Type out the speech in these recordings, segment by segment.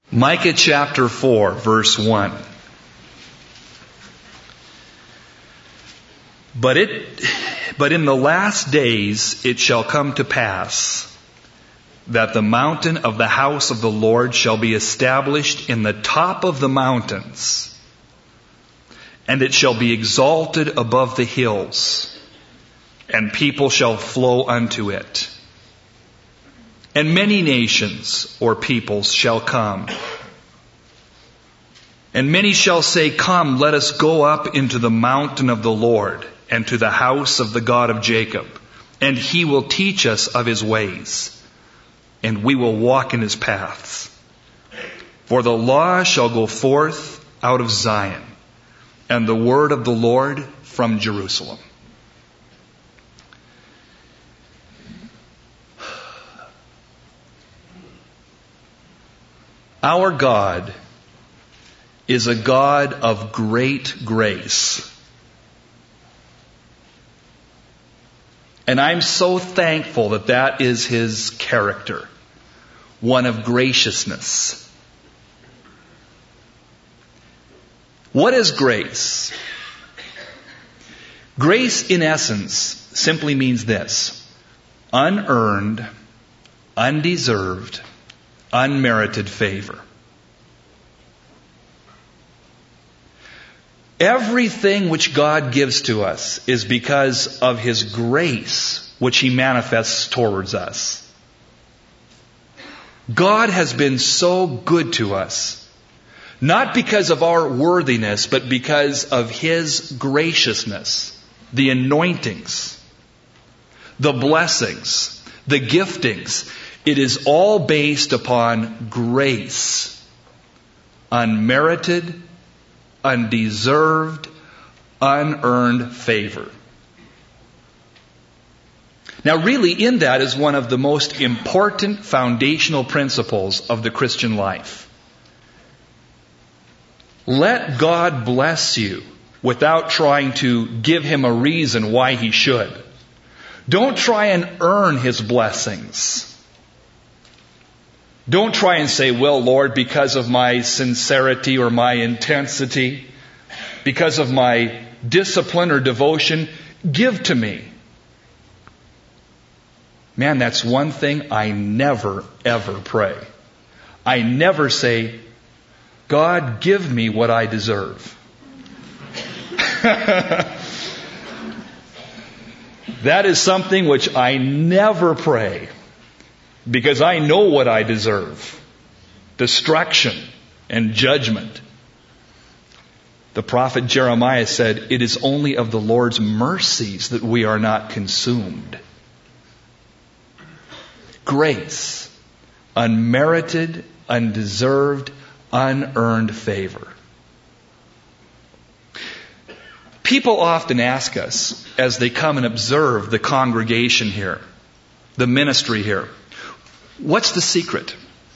Micah chapter 4, verse 1. But in the last days it shall come to pass that the mountain of the house of the Lord shall be established in the top of the mountains, and it shall be exalted above the hills, and people shall flow unto it. And many nations or peoples shall come. And many shall say, Come, let us go up into the mountain of the Lord, and to the house of the God of Jacob, and he will teach us of his ways, and we will walk in his paths. For the law shall go forth out of Zion, and the word of the Lord from Jerusalem. Our God is a God of great grace. And I'm so thankful that that is his character, one of graciousness. What is grace? Grace, in essence, simply means this: unearned, undeserved, unmerited favor. Everything which God gives to us is because of his grace, which he manifests towards us. God has been so good to us, not because of our worthiness, but because of his graciousness, the anointings, the blessings, the giftings. It is all based upon grace, unmerited, undeserved, unearned favor. Now, really, in that is one of the most important foundational principles of the Christian life. Let God bless you without trying to give him a reason why he should. Don't try and earn his blessings. Don't try and say, well, Lord, because of my sincerity or my intensity, because of my discipline or devotion, give to me. Man, that's one thing I never, ever pray. I never say, God, give me what I deserve. That is something which I never pray. Because I know what I deserve. Destruction and judgment. The prophet Jeremiah said, it is only of the Lord's mercies that we are not consumed. Grace. Unmerited, undeserved, unearned favor. People often ask us, as they come and observe the congregation here, the ministry here, what's the secret?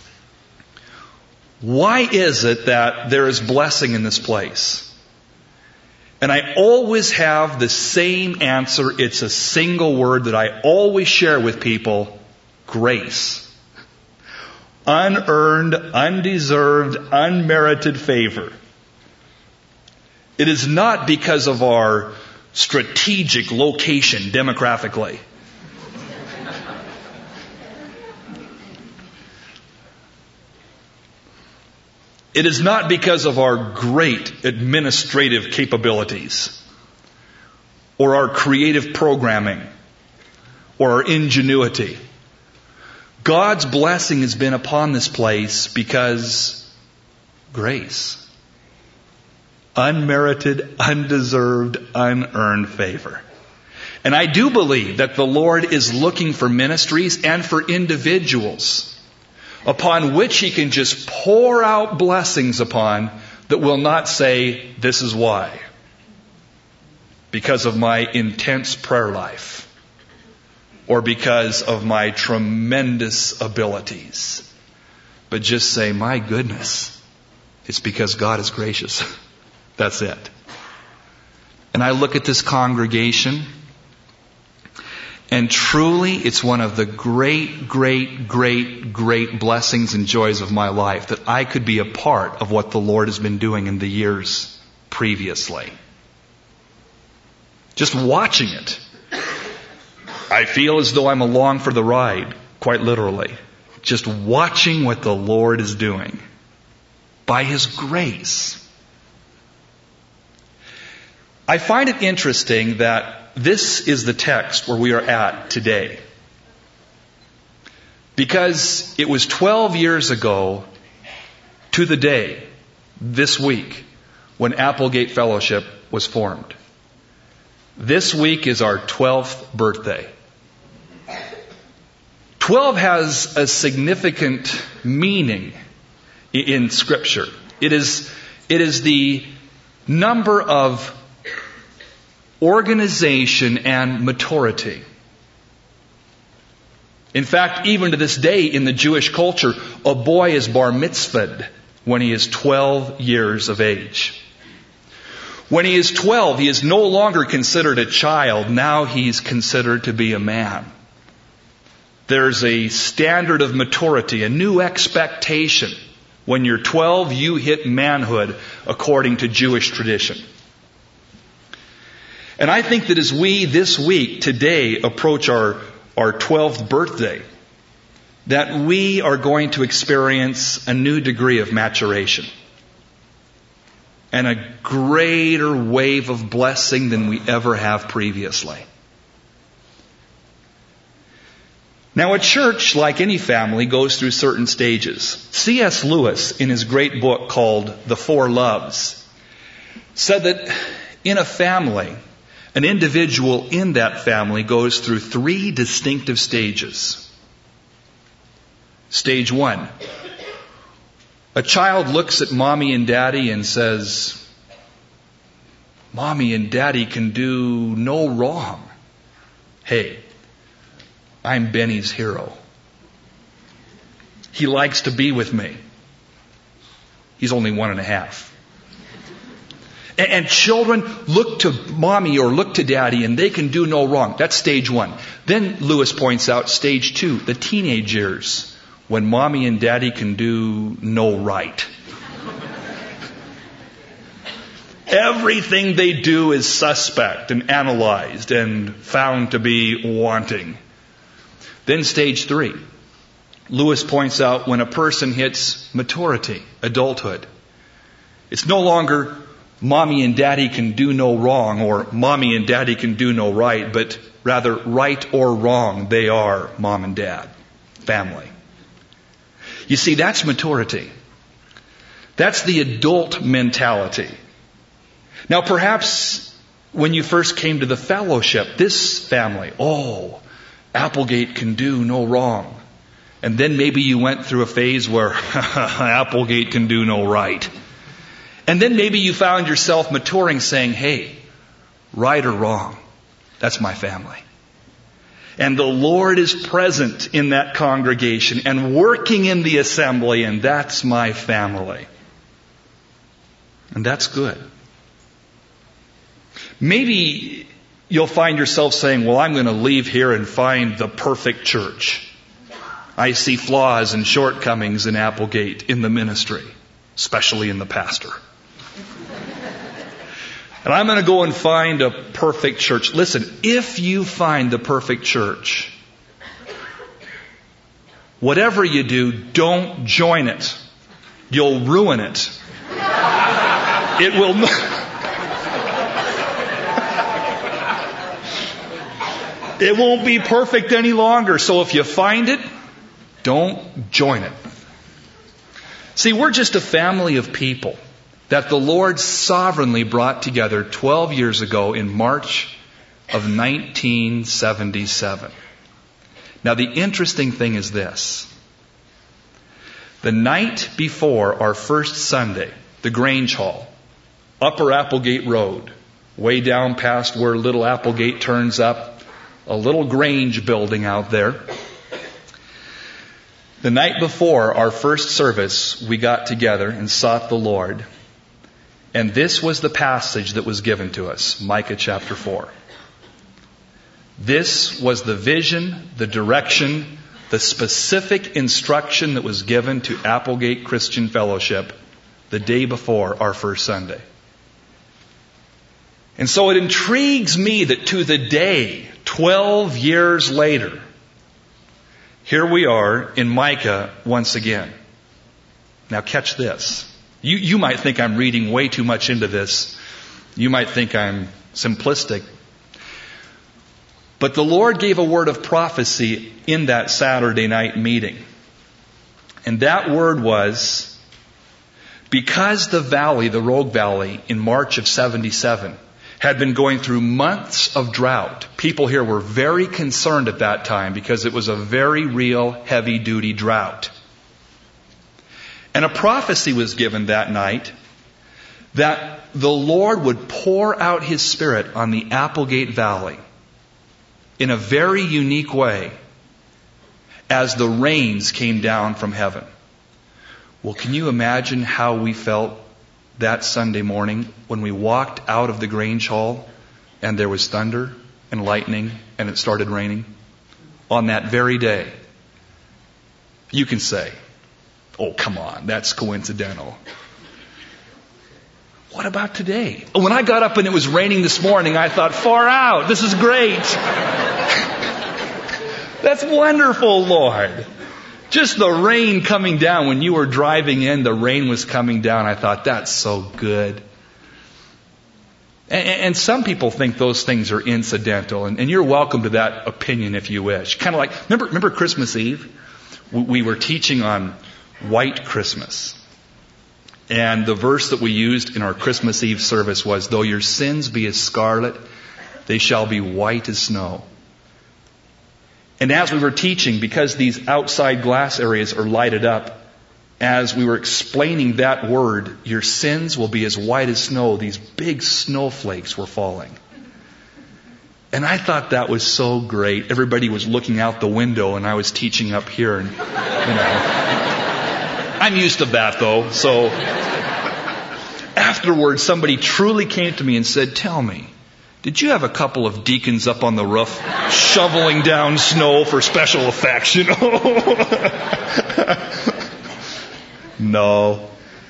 Why is it that there is blessing in this place? And I always have the same answer. It's a single word that I always share with people: grace. Unearned, undeserved, unmerited favor. It is not because of our strategic location demographically. It is not because of our great administrative capabilities, or our creative programming, or our ingenuity. God's blessing has been upon this place because grace. Unmerited, undeserved, unearned favor. And I do believe that the Lord is looking for ministries and for individuals upon which he can just pour out blessings upon that will not say, this is why. Because of my intense prayer life. Or because of my tremendous abilities. But just say, my goodness, it's because God is gracious. That's it. And I look at this congregation, And truly, it's one of the great, great, great, great blessings and joys of my life that I could be a part of what the Lord has been doing in the years previously. Just watching it, I feel as though I'm along for the ride, quite literally. Just watching what the Lord is doing by His grace. I find it interesting that this is the text where we are at today. Because it was 12 years ago to the day, this week, when Applegate Fellowship was formed. This week is our 12th birthday. 12 has a significant meaning in Scripture. It is the number of organization and maturity. In fact, even to this day in the Jewish culture, a boy is bar mitzvahed when he is 12 years of age. When he is 12, he is no longer considered a child. Now he's considered to be a man. There's a standard of maturity, a new expectation. When you're 12, you hit manhood according to Jewish tradition. And I think that as we this week, today, approach our 12th birthday, that we are going to experience a new degree of maturation. And a greater wave of blessing than we ever have previously. Now, a church, like any family, goes through certain stages. C.S. Lewis, in his great book called The Four Loves, said that in a family, an individual in that family goes through 3 distinctive stages. Stage 1. A child looks at mommy and daddy and says, "Mommy and daddy can do no wrong. Hey, I'm Benny's hero. He likes to be with me. He's only 1.5. And children look to mommy or look to daddy and they can do no wrong. That's stage 1. Then Lewis points out stage 2, the teenage years, when mommy and daddy can do no right. Everything they do is suspect and analyzed and found to be wanting. Then stage 3. Lewis points out when a person hits maturity, adulthood. It's no longer mommy and daddy can do no wrong or mommy and daddy can do no right, but rather right or wrong, they are mom and dad, family. You see, that's maturity. That's the adult mentality. Now, perhaps when you first came to the fellowship, this family, Applegate can do no wrong. And then maybe you went through a phase where Applegate can do no right. And then maybe you found yourself maturing saying, hey, right or wrong, that's my family. And the Lord is present in that congregation and working in the assembly, and that's my family. And that's good. Maybe you'll find yourself saying, well, I'm going to leave here and find the perfect church. I see flaws and shortcomings in Applegate, in the ministry, especially in the pastor. And I'm going to go and find a perfect church. Listen, if you find the perfect church, whatever you do, don't join it. You'll ruin it. It will It won't be perfect any longer. So if you find it, don't join it. See, we're just a family of people that the Lord sovereignly brought together 12 years ago in March of 1977. Now, the interesting thing is this. The night before our first Sunday, the Grange Hall, Upper Applegate Road, way down past where Little Applegate turns up, a little Grange building out there. The night before our first service, we got together and sought the Lord. And this was the passage that was given to us, Micah chapter 4. This was the vision, the direction, the specific instruction that was given to Applegate Christian Fellowship the day before our first Sunday. And so it intrigues me that to the day, 12 years later, here we are in Micah once again. Now catch this. You might think I'm reading way too much into this. You might think I'm simplistic. But the Lord gave a word of prophecy in that Saturday night meeting. And that word was, because the valley, the Rogue Valley, in March of 77, had been going through months of drought. People here were very concerned at that time because it was a very real heavy-duty drought. And a prophecy was given that night that the Lord would pour out His Spirit on the Applegate Valley in a very unique way as the rains came down from heaven. Well, can you imagine how we felt that Sunday morning when we walked out of the Grange Hall and there was thunder and lightning and it started raining on that very day? You can say, oh, come on, that's coincidental. What about today? When I got up and it was raining this morning, I thought, far out, this is great. That's wonderful, Lord. Just the rain coming down. When you were driving in, the rain was coming down. I thought, that's so good. And some people think those things are incidental. And you're welcome to that opinion if you wish. Kind of like, remember Christmas Eve? We were teaching on white Christmas. And the verse that we used in our Christmas Eve service was, though your sins be as scarlet, they shall be white as snow. And as we were teaching, because these outside glass areas are lighted up, as we were explaining that word, your sins will be as white as snow, these big snowflakes were falling. And I thought that was so great. Everybody was looking out the window and I was teaching up here. And, I'm used to that though. So afterwards, somebody truly came to me and said, tell me, did you have a couple of deacons up on the roof shoveling down snow for special effects, No.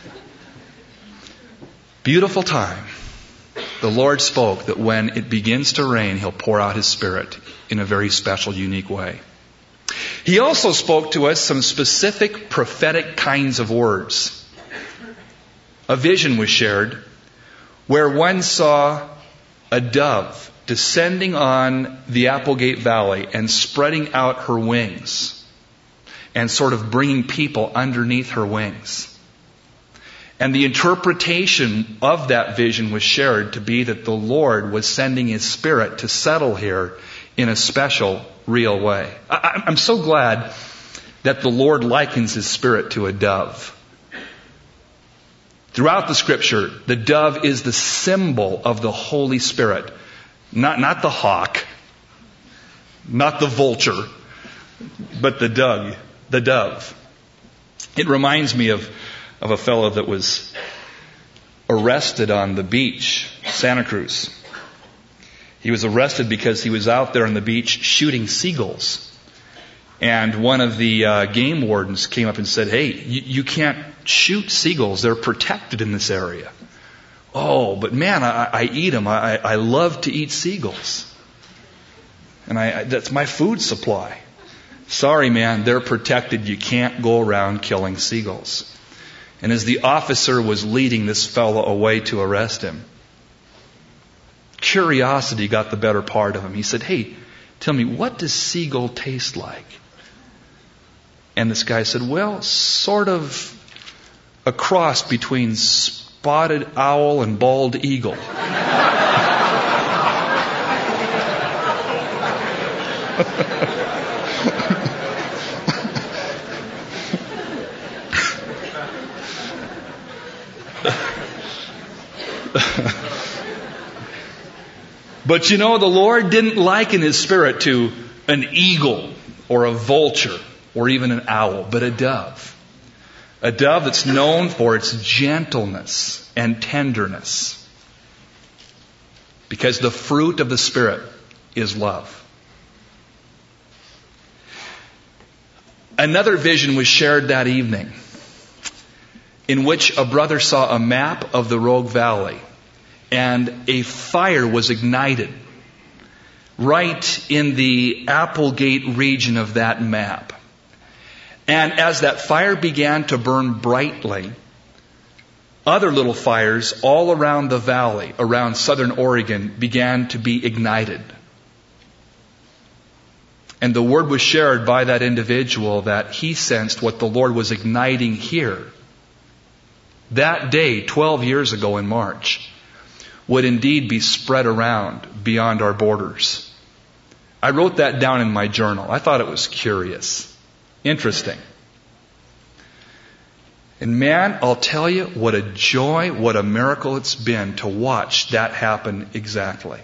Beautiful time. The Lord spoke that when it begins to rain, He'll pour out His Spirit in a very special, unique way. He also spoke to us some specific prophetic kinds of words. A vision was shared where one saw a dove descending on the Applegate Valley and spreading out her wings and sort of bringing people underneath her wings. And the interpretation of that vision was shared to be that the Lord was sending His Spirit to settle here in a special, real way. I'm so glad that the Lord likens His Spirit to a dove. Throughout the Scripture, the dove is the symbol of the Holy Spirit. Not the hawk, not the vulture, but the dove. It reminds me of a fellow that was arrested on the beach, Santa Cruz. He was arrested because he was out there on the beach shooting seagulls. And one of the game wardens came up and said, hey, you can't shoot seagulls. They're protected in this area. Oh, but man, I eat them. I love to eat seagulls. And that's my food supply. Sorry, man, they're protected. You can't go around killing seagulls. And as the officer was leading this fellow away to arrest him, curiosity got the better part of him. He said, hey, tell me, what does seagull taste like? And this guy said, well, sort of a cross between spotted owl and bald eagle. But the Lord didn't liken His Spirit to an eagle or a vulture or even an owl, but a dove. A dove that's known for its gentleness and tenderness. Because the fruit of the Spirit is love. Another vision was shared that evening in which a brother saw a map of the Rogue Valley, and a fire was ignited right in the Applegate region of that map. And as that fire began to burn brightly, other little fires all around the valley, around southern Oregon, began to be ignited. And the word was shared by that individual that he sensed what the Lord was igniting here that day, 12 years ago in March, would indeed be spread around beyond our borders. I wrote that down in my journal. I thought it was curious. Interesting. And man, I'll tell you, what a joy, what a miracle it's been to watch that happen exactly.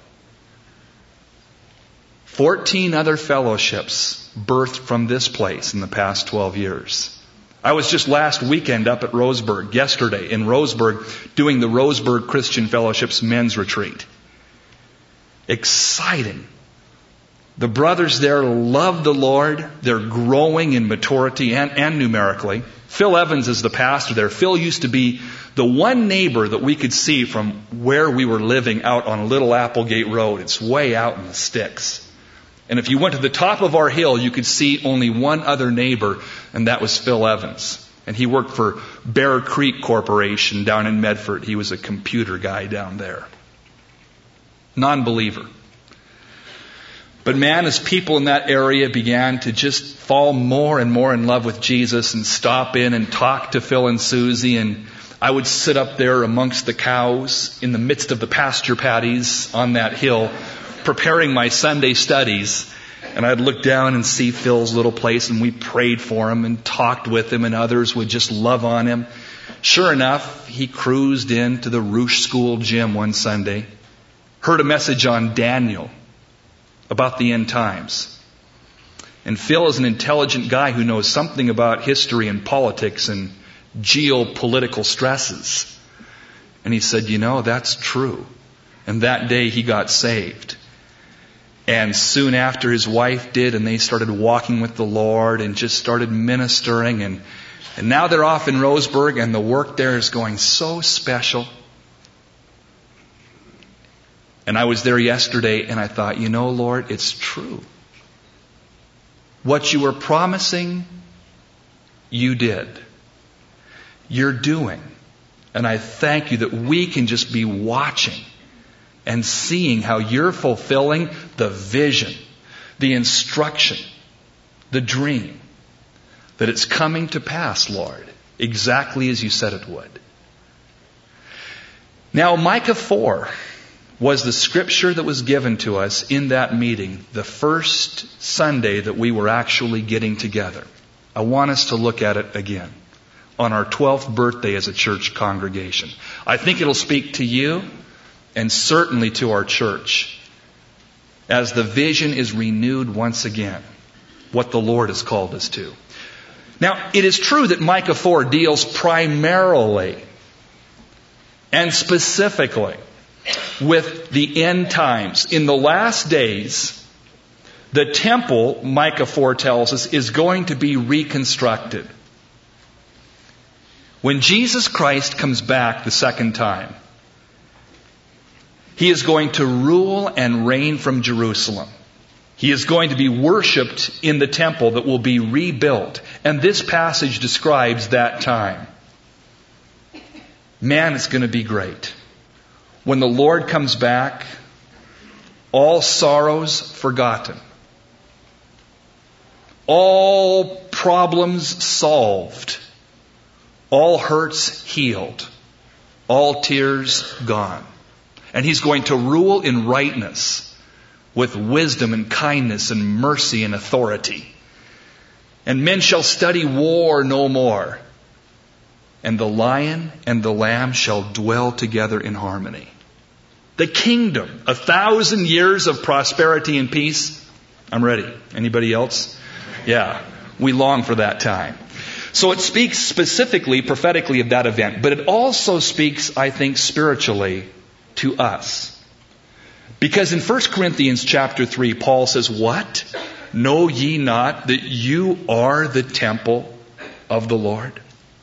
14 other fellowships birthed from this place in the past 12 years. I was just last weekend up at Roseburg, yesterday in Roseburg, doing the Roseburg Christian Fellowship's men's retreat. Exciting. The brothers there love the Lord. They're growing in maturity and numerically. Phil Evans is the pastor there. Phil used to be the one neighbor that we could see from where we were living out on Little Applegate Road. It's way out in the sticks. And if you went to the top of our hill, you could see only one other neighbor, and that was Phil Evans. And he worked for Bear Creek Corporation down in Medford. He was a computer guy down there. Non-believer. But man, as people in that area began to just fall more and more in love with Jesus and stop in and talk to Phil and Susie, and I would sit up there amongst the cows in the midst of the pasture patties on that hill, preparing my Sunday studies, and I'd look down and see Phil's little place, and we prayed for him and talked with him, and others would just love on him. Sure enough, he cruised into the Roosh School gym one Sunday, heard a message on Daniel about the end times. And Phil is an intelligent guy who knows something about history and politics and geopolitical stresses. And he said, you know, that's true. And that day he got saved. And soon after his wife did, and they started walking with the Lord and just started ministering. And now they're off in Roseburg, and the work there is going so special. And I was there yesterday, and I thought, you know, Lord, it's true. What you were promising, you did. You're doing. And I thank you that we can just be watching and seeing how you're fulfilling the vision, the instruction, the dream, that it's coming to pass, Lord, exactly as you said it would. Now, Micah 4 was the scripture that was given to us in that meeting, the first Sunday that we were actually getting together. I want us to look at it again on our 12th birthday as a church congregation. I think it'll speak to you and certainly to our church as the vision is renewed once again, what the Lord has called us to. Now, it is true that Micah 4 deals primarily and specifically with the end times. In the last days, the temple, Micah 4 tells us, is going to be reconstructed. When Jesus Christ comes back the second time, He is going to rule and reign from Jerusalem. He is going to be worshipped in the temple that will be rebuilt. And this passage describes that time. Man, it's going to be great. When the Lord comes back, all sorrows forgotten. All problems solved. All hurts healed. All tears gone. And He's going to rule in rightness, with wisdom and kindness and mercy and authority. And men shall study war no more. And the lion and the lamb shall dwell together in harmony. The kingdom, 1,000 years of prosperity and peace. I'm ready. Anybody else? Yeah, we long for that time. So it speaks specifically, prophetically of that event. But it also speaks, I think, spiritually to us. Because in 1 Corinthians chapter 3, Paul says, what? know ye not that you are the temple of the Lord?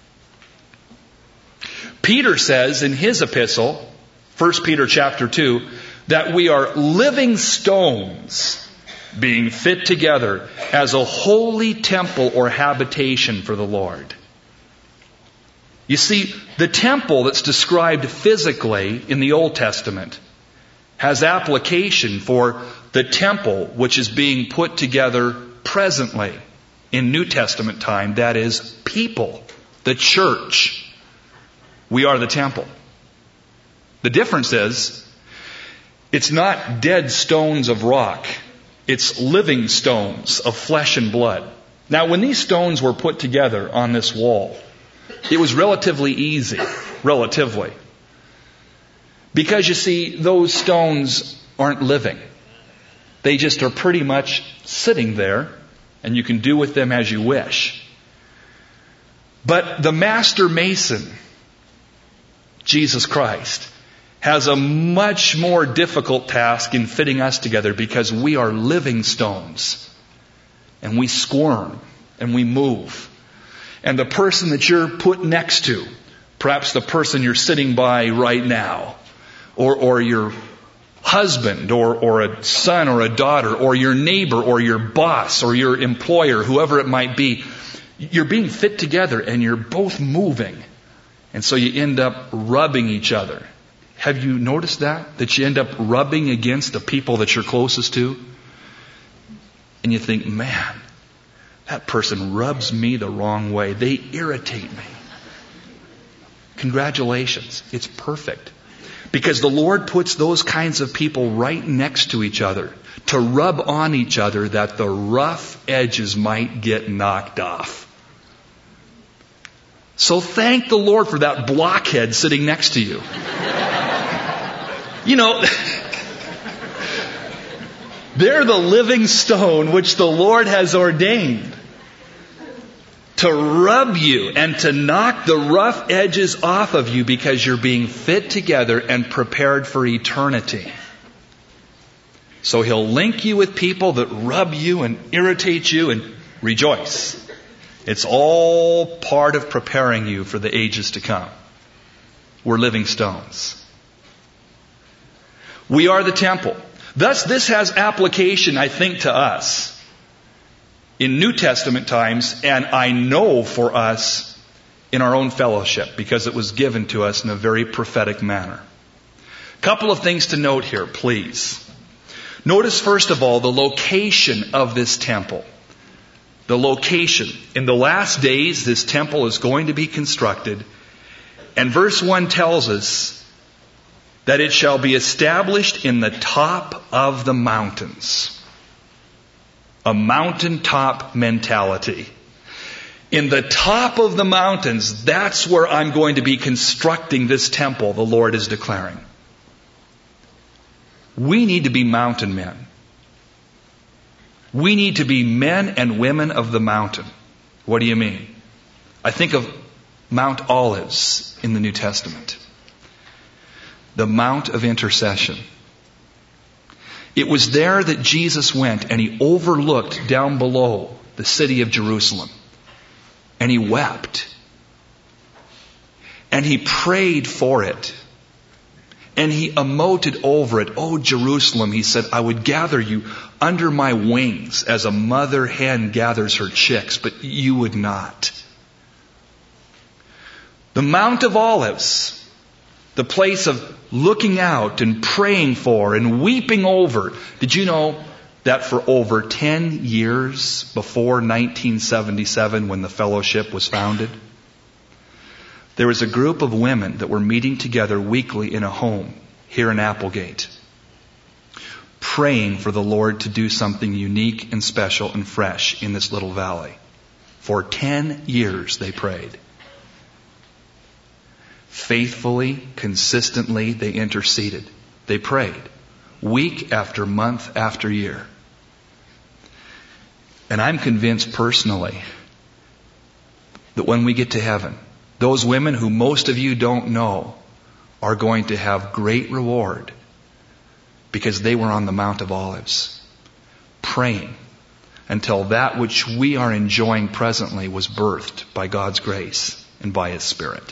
Peter says in his epistle, 1 Peter chapter 2, that we are living stones being fit together as a holy temple or habitation for the Lord. You see, the temple that's described physically in the Old Testament has application for the temple which is being put together presently in New Testament time, that is, people, the church. We are the temple. The difference is, it's not dead stones of rock. It's living stones of flesh and blood. Now, when these stones were put together on this wall, it was relatively easy. Relatively. Because you see, those stones aren't living. They just are pretty much sitting there, and you can do with them as you wish. But the master mason, Jesus Christ, has a much more difficult task in fitting us together because we are living stones. And we squirm and we move. And the person that you're put next to, perhaps the person you're sitting by right now, or your husband, or a son or a daughter, or your neighbor, or your boss, or your employer, whoever it might be, you're being fit together and you're both moving. And so you end up rubbing each other. Have you noticed that? That you end up rubbing against the people that you're closest to? And you think, man, that person rubs me the wrong way. They irritate me. Congratulations. It's perfect. Because the Lord puts those kinds of people right next to each other to rub on each other that the rough edges might get knocked off. So thank the Lord for that blockhead sitting next to you. You know, they're the living stone which the Lord has ordained to rub you and to knock the rough edges off of you because you're being fit together and prepared for eternity. So He'll link you with people that rub you and irritate you, and rejoice. It's all part of preparing you for the ages to come. We're living stones. We are the temple. Thus, this has application, I think, to us in New Testament times, and I know for us in our own fellowship, because it was given to us in a very prophetic manner. A couple of things to note here, please. Notice, first of all, the location of this temple. The location. In the last days, this temple is going to be constructed, and verse 1 tells us that it shall be established in the top of the mountains. A mountaintop mentality. In the top of the mountains, that's where I'm going to be constructing this temple, the Lord is declaring. We need to be mountain men. We need to be men and women of the mountain. What do you mean? I think of Mount Olives in the New Testament. The Mount of Intercession. It was there that Jesus went and He overlooked down below the city of Jerusalem. And He wept. And He prayed for it. And He emoted over it. Oh, Jerusalem, He said, I would gather you under my wings as a mother hen gathers her chicks, but you would not. The Mount of Olives, the place of looking out and praying for and weeping over. Did you know that for over 10 years before 1977, when the fellowship was founded, there was a group of women that were meeting together weekly in a home here in Applegate, praying for the Lord to do something unique and special and fresh in this little valley. For 10 years they prayed. Faithfully, consistently, they interceded. They prayed. Week after month after year. And I'm convinced personally that when we get to heaven, those women who most of you don't know are going to have great reward because they were on the Mount of Olives, praying until that which we are enjoying presently was birthed by God's grace and by His Spirit.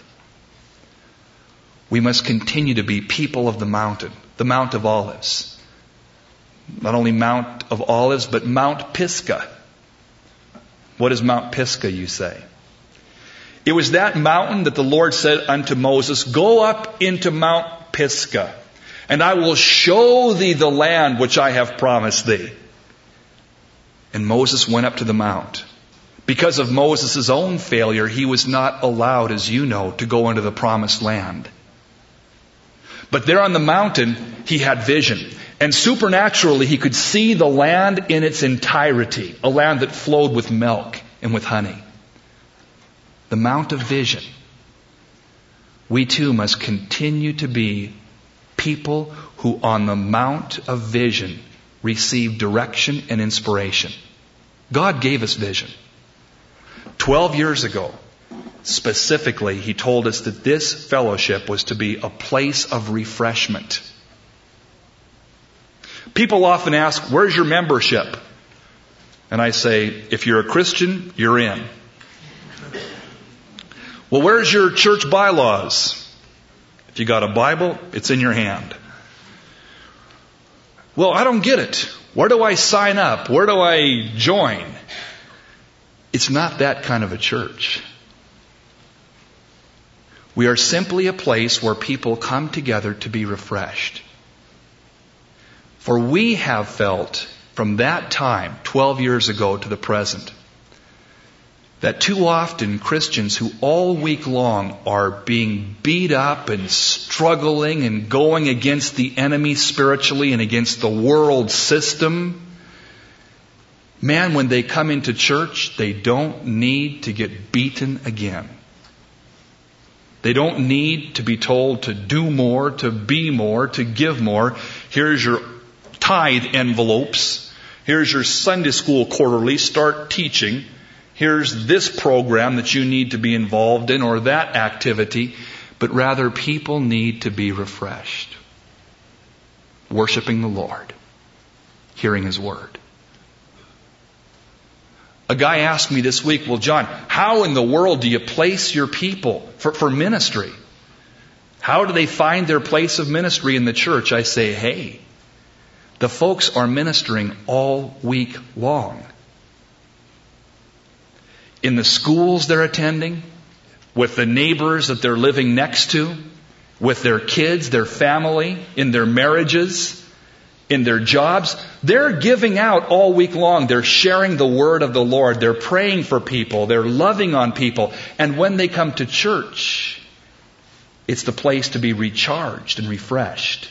We must continue to be people of the mountain, the Mount of Olives. Not only Mount of Olives, but Mount Pisgah. What is Mount Pisgah, you say? It was that mountain that the Lord said unto Moses, "Go up into Mount Pisgah, and I will show thee the land which I have promised thee." And Moses went up to the mount. Because of Moses' own failure, he was not allowed, as you know, to go into the promised land. But there on the mountain, he had vision. And supernaturally, he could see the land in its entirety, a land that flowed with milk and with honey. The Mount of Vision. We too must continue to be people who on the Mount of Vision receive direction and inspiration. God gave us vision. 12 years ago, specifically, He told us that this fellowship was to be a place of refreshment. People often ask, "Where's your membership?" And I say, if you're a Christian, you're in. Well, where's your church bylaws? If you got a Bible, it's in your hand. Well, I don't get it. Where do I sign up? Where do I join? It's not that kind of a church. We are simply a place where people come together to be refreshed. For we have felt from that time, 12 years ago to the present, that too often Christians who all week long are being beat up and struggling and going against the enemy spiritually and against the world system, man, when they come into church, they don't need to get beaten again. They don't need to be told to do more, to be more, to give more. Here's your tithe envelopes. Here's your Sunday school quarterly. Start teaching. Here's this program that you need to be involved in or that activity. But rather, people need to be refreshed. Worshiping the Lord. Hearing His Word. A guy asked me this week, "Well, John, how in the world do you place your people for ministry? How do they find their place of ministry in the church?" I say, hey, the folks are ministering all week long. In the schools they're attending, with the neighbors that they're living next to, with their kids, their family, in their marriages, in their jobs. They're giving out all week long. They're sharing the word of the Lord. They're praying for people. They're loving on people. And when they come to church, it's the place to be recharged and refreshed.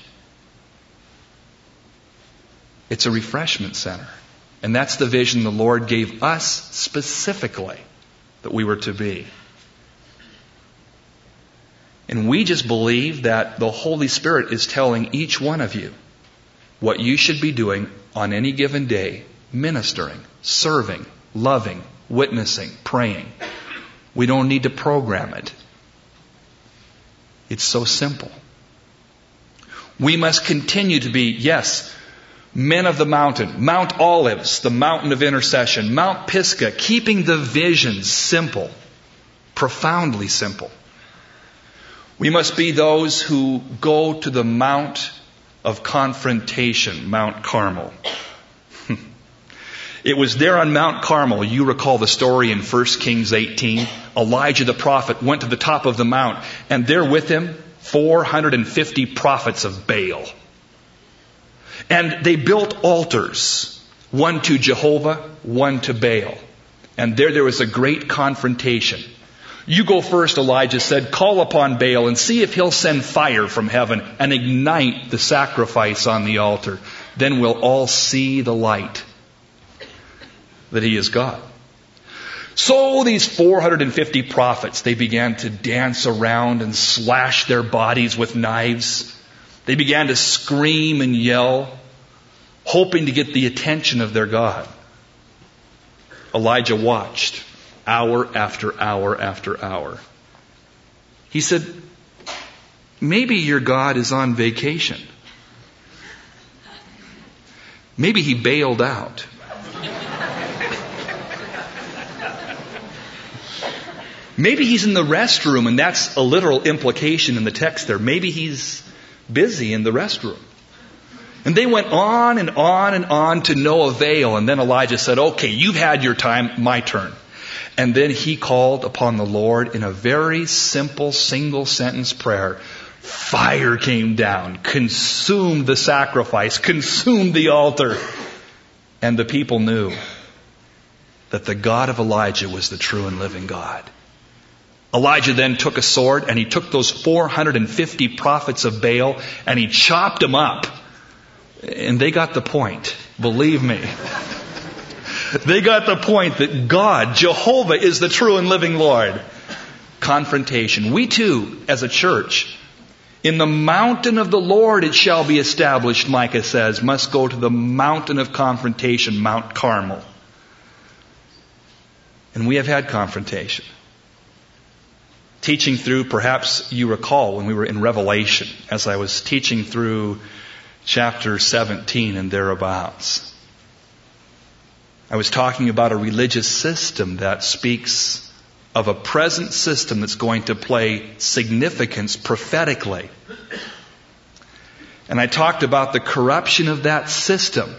It's a refreshment center. And that's the vision the Lord gave us specifically that we were to be. And we just believe that the Holy Spirit is telling each one of you what you should be doing on any given day, ministering, serving, loving, witnessing, praying. We don't need to program it. It's so simple. We must continue to be, yes, men of the mountain, Mount Olives, the mountain of intercession, Mount Pisgah, keeping the vision simple, profoundly simple. We must be those who go to the Mount of confrontation, Mount Carmel. It was there on Mount Carmel, you recall the story in 1 Kings 18, Elijah the prophet went to the top of the mount, and there with him 450 prophets of Baal. And they built altars, one to Jehovah, one to Baal. And there was a great confrontation. "You go first," Elijah said, "call upon Baal and see if he'll send fire from heaven and ignite the sacrifice on the altar. Then we'll all see the light that he is God." So these 450 prophets, they began to dance around and slash their bodies with knives. They began to scream and yell, hoping to get the attention of their God. Elijah watched. Hour after hour after hour. He said, "Maybe your God is on vacation. Maybe he bailed out." Maybe he's in the restroom, and that's a literal implication in the text there. Maybe he's busy in the restroom. And they went on and on and on to no avail. And then Elijah said, okay, you've had your time, my turn. And then he called upon the Lord in a very simple, single sentence prayer. Fire came down, consumed the sacrifice, consumed the altar. And the people knew that the God of Elijah was the true and living God. Elijah then took a sword, and he took those 450 prophets of Baal, and he chopped them up. And they got the point. Believe me. They got the point that God, Jehovah, is the true and living Lord. Confrontation. We too, as a church, in the mountain of the Lord it shall be established, Micah says, must go to the mountain of confrontation, Mount Carmel. And we have had confrontation. Teaching through, perhaps you recall when we were in Revelation, as I was teaching through chapter 17 and thereabouts. I was talking about a religious system that speaks of a present system that's going to play significance prophetically. And I talked about the corruption of that system.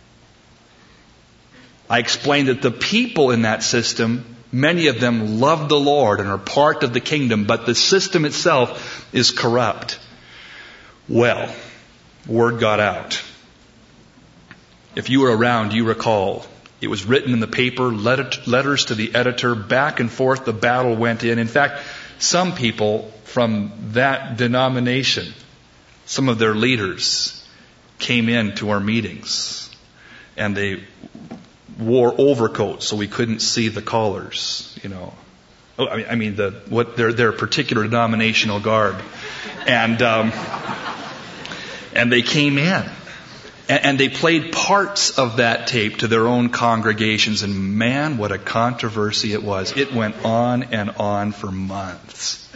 I explained that the people in that system, many of them love the Lord and are part of the kingdom, but the system itself is corrupt. Well, word got out. If you were around, you recall. It was written in the paper, letters to the editor, back and forth, the battle went in. In fact, some people from that denomination, some of their leaders, came in to our meetings. And they wore overcoats so we couldn't see the collars, you know. I mean their particular denominational garb. And they came in. And they played parts of that tape to their own congregations. And man, what a controversy it was. It went on and on for months.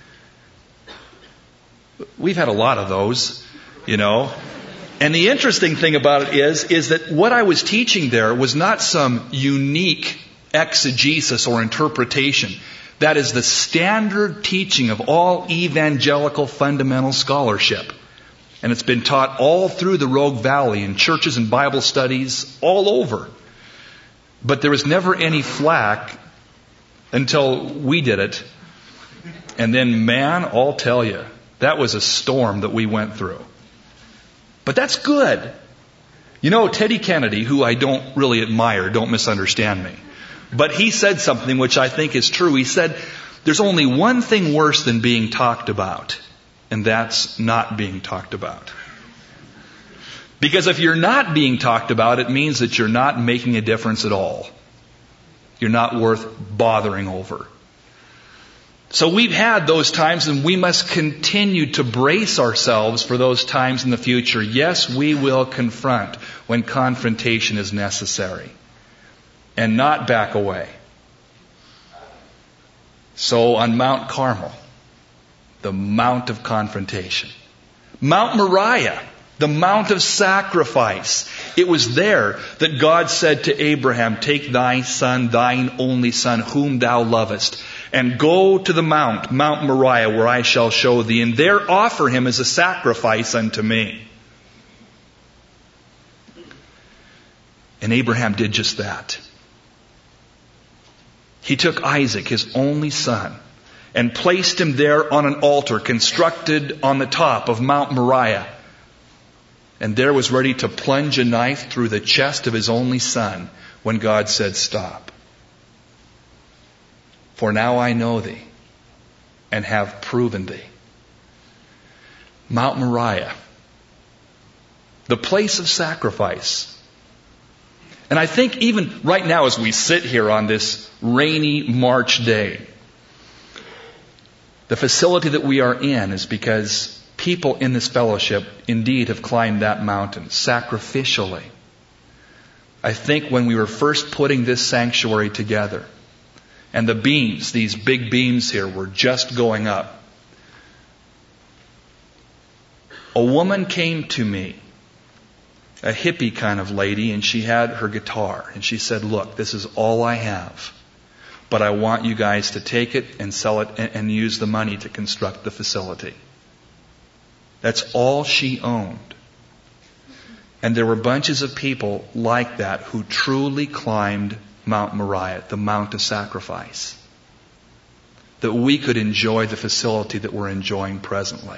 We've had a lot of those, you know. And the interesting thing about it is that what I was teaching there was not some unique exegesis or interpretation. That is the standard teaching of all evangelical fundamental scholarship. And it's been taught all through the Rogue Valley in churches and Bible studies all over. But there was never any flack until we did it. And then, man, I'll tell you, that was a storm that we went through. But that's good. You know, Teddy Kennedy, who I don't really admire, don't misunderstand me. But he said something which I think is true. He said, there's only one thing worse than being talked about. And that's not being talked about. Because if you're not being talked about, it means that you're not making a difference at all. You're not worth bothering over. So we've had those times, and we must continue to brace ourselves for those times in the future. Yes, we will confront when confrontation is necessary. And not back away. So on Mount Carmel, the Mount of Confrontation. Mount Moriah, the Mount of Sacrifice. It was there that God said to Abraham, take thy son, thine only son, whom thou lovest, and go to the Mount Moriah, where I shall show thee, and there offer him as a sacrifice unto me. And Abraham did just that. He took Isaac, his only son, and placed him there on an altar constructed on the top of Mount Moriah. And there was ready to plunge a knife through the chest of his only son when God said, stop. For now I know thee and have proven thee. Mount Moriah, the place of sacrifice. And I think even right now as we sit here on this rainy March day, the facility that we are in is because people in this fellowship indeed have climbed that mountain sacrificially. I think when we were first putting this sanctuary together, and the beams, these big beams here, were just going up, a woman came to me, a hippie kind of lady, and she had her guitar. And she said, look, this is all I have. but I want you guys to take it and sell it and use the money to construct the facility. That's all she owned. And there were bunches of people like that who truly climbed Mount Moriah, the Mount of Sacrifice, that we could enjoy the facility that we're enjoying presently.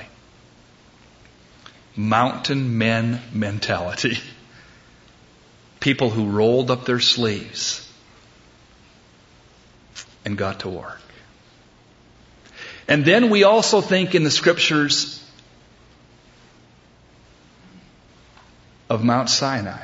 Mountain men mentality. People who rolled up their sleeves and got to work. And then we also think in the Scriptures of Mount Sinai.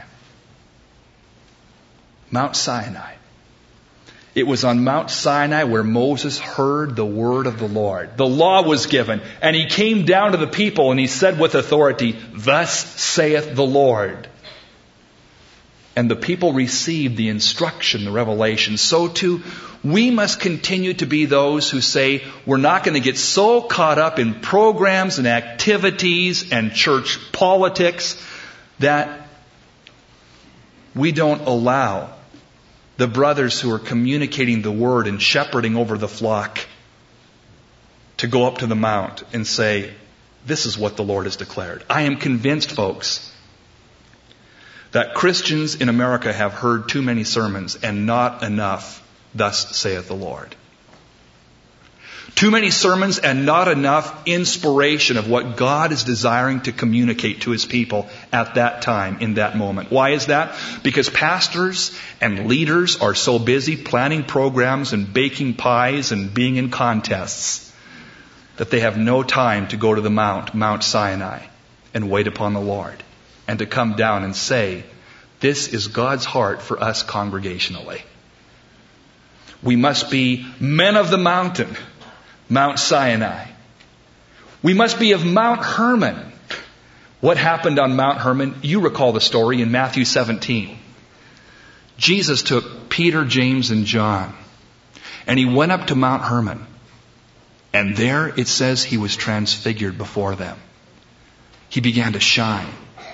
Mount Sinai. It was on Mount Sinai where Moses heard the word of the Lord. The law was given, and he came down to the people and he said with authority, "Thus saith the Lord." And the people received the instruction, the revelation. So too, we must continue to be those who say we're not going to get so caught up in programs and activities and church politics that we don't allow the brothers who are communicating the word and shepherding over the flock to go up to the mount and say, "This is what the Lord has declared." I am convinced, folks, that Christians in America have heard too many sermons and not enough, "Thus saith the Lord." Too many sermons and not enough inspiration of what God is desiring to communicate to His people at that time, in that moment. Why is that? Because pastors and leaders are so busy planning programs and baking pies and being in contests that they have no time to go to the Mount Sinai, and wait upon the Lord, and to come down and say, "This is God's heart for us congregationally." We must be men of the mountain, Mount Sinai. We must be of Mount Hermon. What happened on Mount Hermon? You recall the story in Matthew 17. Jesus took Peter, James, and John, and he went up to Mount Hermon. And there it says he was transfigured before them. He began to shine.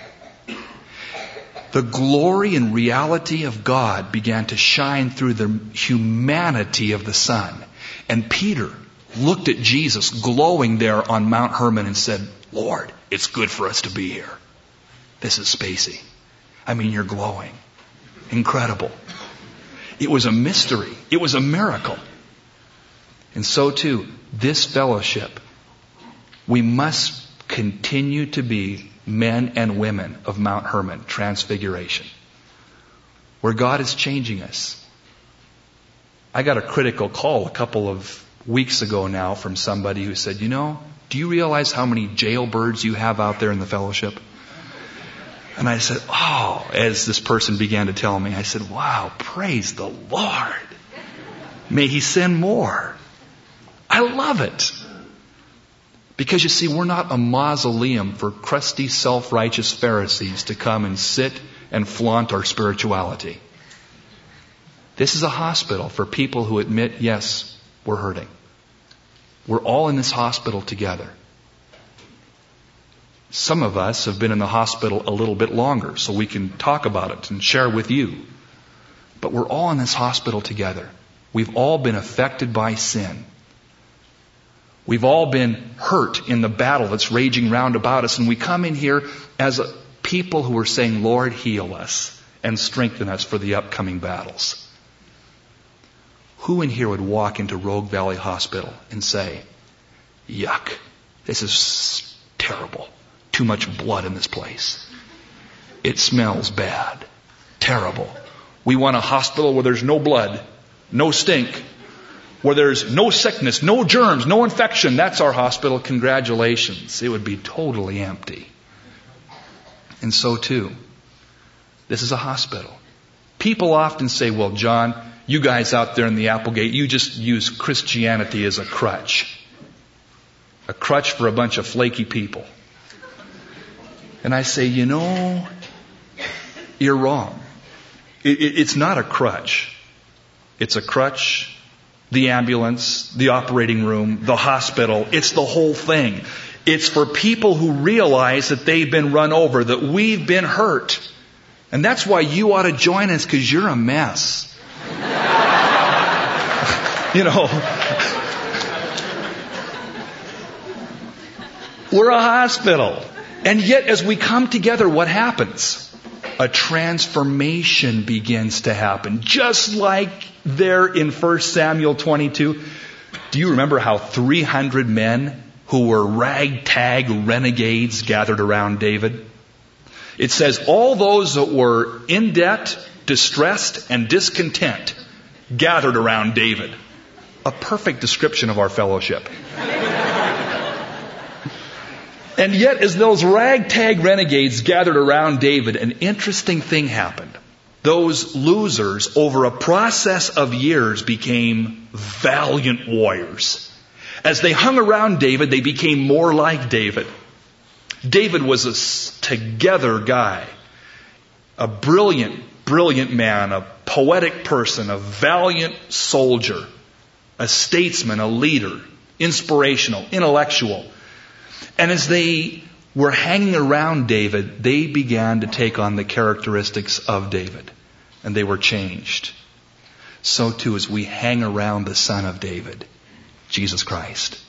The glory and reality of God began to shine through the humanity of the Son. And Peter looked at Jesus glowing there on Mount Hermon and said, "Lord, it's good for us to be here. This is spacey. I mean, you're glowing. Incredible." It was a mystery. It was a miracle. And so too, this fellowship, we must continue to be men and women of Mount Hermon, Transfiguration, where God is changing us. I got a critical call a couple of weeks ago now from somebody who said, "Do you realize how many jailbirds you have out there in the fellowship?" And I said, as this person began to tell me, I said, "Wow, praise the Lord. May He send more." I love it. Because you see, we're not a mausoleum for crusty, self-righteous Pharisees to come and sit and flaunt our spirituality. This is a hospital for people who admit, yes, we're hurting. We're all in this hospital together. Some of us have been in the hospital a little bit longer, so we can talk about it and share with you. But we're all in this hospital together. We've all been affected by sin. We've all been hurt in the battle that's raging round about us. And we come in here as people who are saying, "Lord, heal us and strengthen us for the upcoming battles." Who in here would walk into Rogue Valley Hospital and say, "Yuck, this is terrible. Too much blood in this place. It smells bad. Terrible. We want a hospital where there's no blood, no stink, where there's no sickness, no germs, no infection. That's our hospital. Congratulations." It would be totally empty. And so too, this is a hospital. People often say, "Well, John, you guys out there in the Applegate, you just use Christianity as a crutch. A crutch for a bunch of flaky people." And I say, you're wrong. It's not a crutch. It's a crutch, the ambulance, the operating room, the hospital. It's the whole thing. It's for people who realize that they've been run over, that we've been hurt. And that's why you ought to join us, because you're a mess. You know, we're a hospital. And yet as we come together, what happens? A transformation begins to happen. Just like there in 1 Samuel 22. Do you remember how 300 men who were ragtag renegades gathered around David? It says all those that were in debt, distressed, and discontent gathered around David. A perfect description of our fellowship. And yet, as those ragtag renegades gathered around David, an interesting thing happened. Those losers, over a process of years, became valiant warriors. As they hung around David, they became more like David. David was a together guy, a brilliant man, a poetic person, a valiant soldier, a statesman, a leader, inspirational, intellectual. And as they were hanging around David, they began to take on the characteristics of David. And they were changed. So too as we hang around the Son of David, Jesus Christ.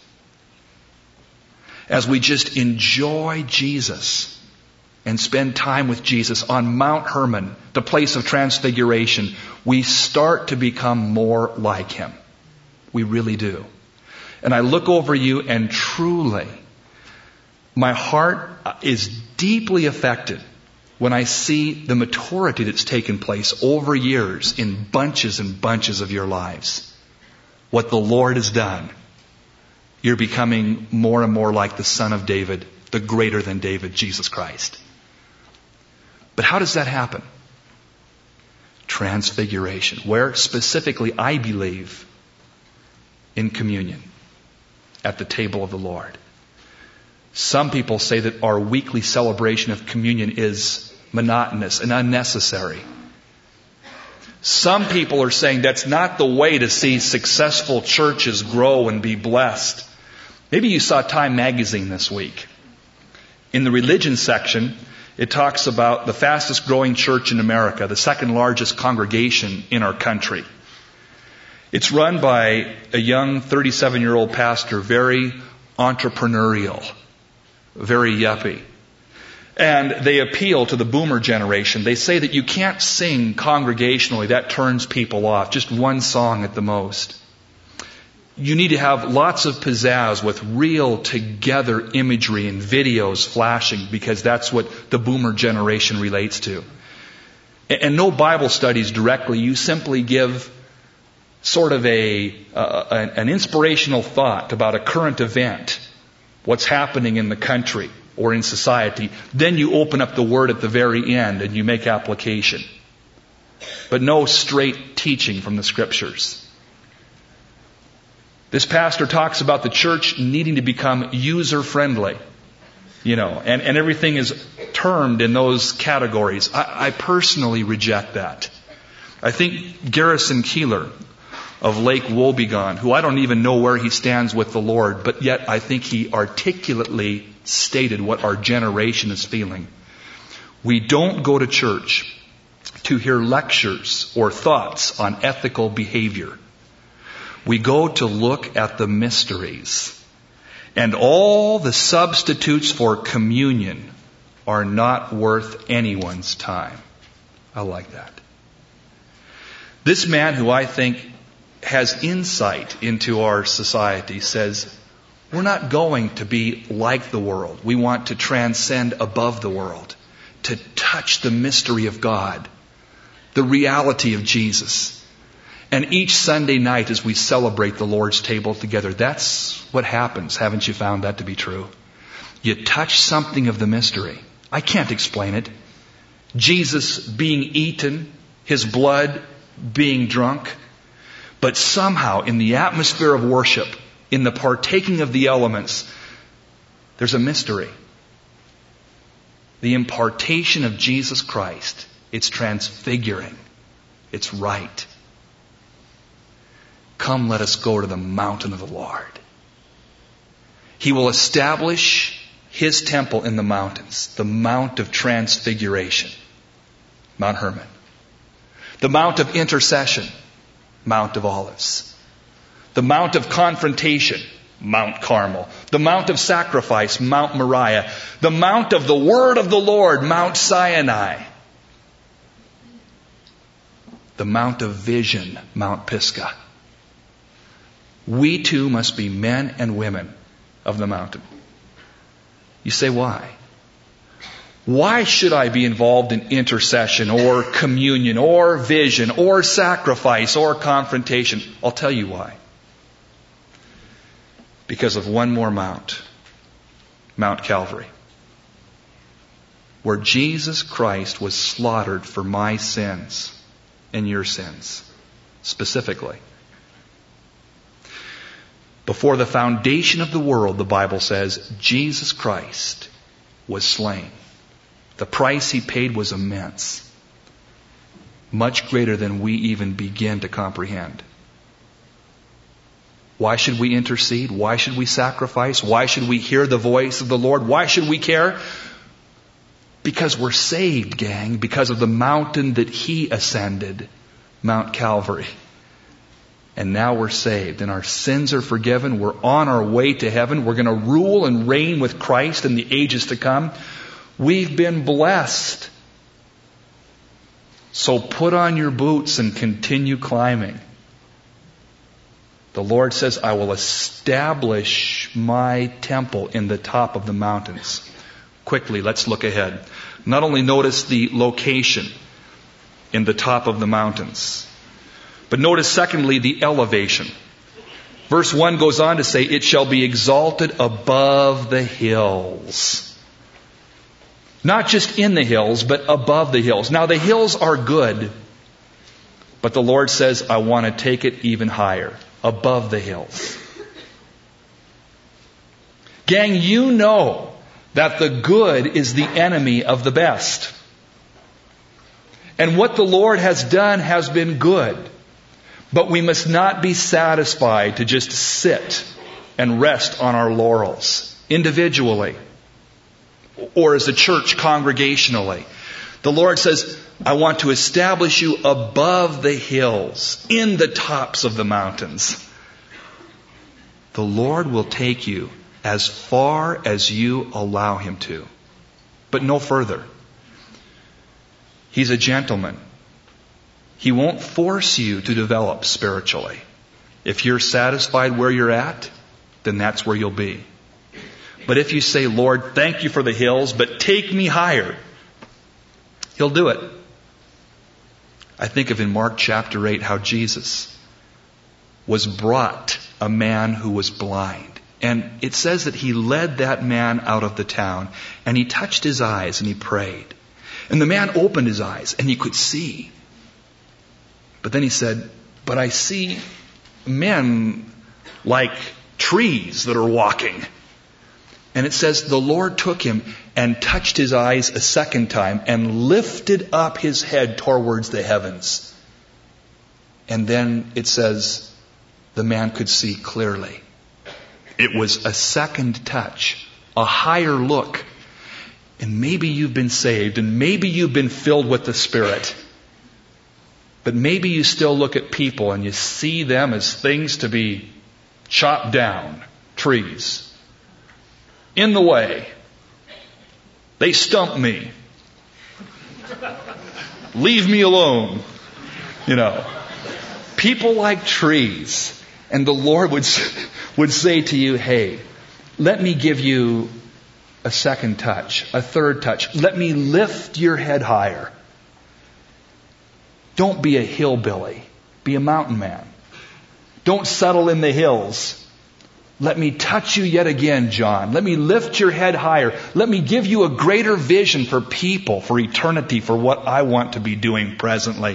As we just enjoy Jesus and spend time with Jesus on Mount Hermon, the place of transfiguration, we start to become more like Him. We really do. And I look over you and truly, my heart is deeply affected when I see the maturity that's taken place over years in bunches and bunches of your lives. What the Lord has done. You're becoming more and more like the Son of David, the greater than David, Jesus Christ. But how does that happen? Transfiguration. Where specifically, I believe, in communion, at the table of the Lord. Some people say that our weekly celebration of communion is monotonous and unnecessary. Some people are saying that's not the way to see successful churches grow and be blessed. Maybe you saw Time magazine this week. In the religion section, it talks about the fastest growing church in America, the second largest congregation in our country. It's run by a young 37-year-old pastor, very entrepreneurial, very yuppie. And they appeal to the boomer generation. They say that you can't sing congregationally. That turns people off. Just one song at the most. You need to have lots of pizzazz with real together imagery and videos flashing, because that's what the boomer generation relates to. And no Bible studies directly. You simply give sort of an inspirational thought about a current event, what's happening in the country or in society. Then you open up the Word at the very end and you make application. But no straight teaching from the Scriptures. This pastor talks about the church needing to become user-friendly, and everything is termed in those categories. I personally reject that. I think Garrison Keillor of Lake Wobegon, who I don't even know where he stands with the Lord, but yet I think he articulately stated what our generation is feeling. We don't go to church to hear lectures or thoughts on ethical behavior. We go to look at the mysteries. And all the substitutes for communion are not worth anyone's time. I like that. This man, who I think has insight into our society, says, we're not going to be like the world. We want to transcend above the world, to touch the mystery of God, the reality of Jesus. And each Sunday night as we celebrate the Lord's table together, that's what happens. Haven't you found that to be true? You touch something of the mystery. I can't explain it. Jesus being eaten, His blood being drunk. But somehow in the atmosphere of worship, in the partaking of the elements, there's a mystery. The impartation of Jesus Christ. It's transfiguring. It's right. Come, let us go to the mountain of the Lord. He will establish His temple in the mountains, the Mount of Transfiguration, Mount Hermon. The Mount of Intercession, Mount of Olives. The mount of confrontation, Mount Carmel. The mount of sacrifice, Mount Moriah. The mount of the word of the Lord, Mount Sinai. The mount of vision, Mount Pisgah. We too must be men and women of the mountain. You say, why? Why should I be involved in intercession or communion or vision or sacrifice or confrontation? I'll tell you why. Because of one more mount, Mount Calvary, where Jesus Christ was slaughtered for my sins and your sins, specifically. Before the foundation of the world, the Bible says, Jesus Christ was slain. The price He paid was immense, much greater than we even begin to comprehend. Why should we intercede? Why should we sacrifice? Why should we hear the voice of the Lord? Why should we care? Because we're saved, gang, because of the mountain that He ascended, Mount Calvary. And now we're saved and our sins are forgiven. We're on our way to heaven. We're going to rule and reign with Christ in the ages to come. We've been blessed. So put on your boots and continue climbing. The Lord says, I will establish my temple in the top of the mountains. Quickly, let's look ahead. Not only notice the location in the top of the mountains, but notice secondly the elevation. Verse 1 goes on to say, it shall be exalted above the hills. Not just in the hills, but above the hills. Now the hills are good, but the Lord says, I want to take it even higher. Above the hills. Gang, you know that the good is the enemy of the best. And what the Lord has done has been good. But we must not be satisfied to just sit and rest on our laurels individually or as a church congregationally. The Lord says, I want to establish you above the hills, in the tops of the mountains. The Lord will take you as far as you allow Him to, but no further. He's a gentleman. He won't force you to develop spiritually. If you're satisfied where you're at, then that's where you'll be. But if you say, Lord, thank you for the hills, but take me higher, He'll do it. I think of in Mark chapter 8 how Jesus was brought a man who was blind. And it says that He led that man out of the town and He touched his eyes and He prayed. And the man opened his eyes and he could see. But then he said, but I see men like trees that are walking. And it says the Lord took him and touched his eyes a second time and lifted up his head towards the heavens. And then it says the man could see clearly. It was a second touch, a higher look. And maybe you've been saved and maybe you've been filled with the Spirit. But maybe you still look at people and you see them as things to be chopped down, trees. In the way. They stump me. Leave me alone. You know. People like trees. And the Lord would say to you, hey, let me give you a second touch, a third touch. Let me lift your head higher. Don't be a hillbilly. Be a mountain man. Don't settle in the hills. Let me touch you yet again, John. Let me lift your head higher. Let me give you a greater vision for people, for eternity, for what I want to be doing presently.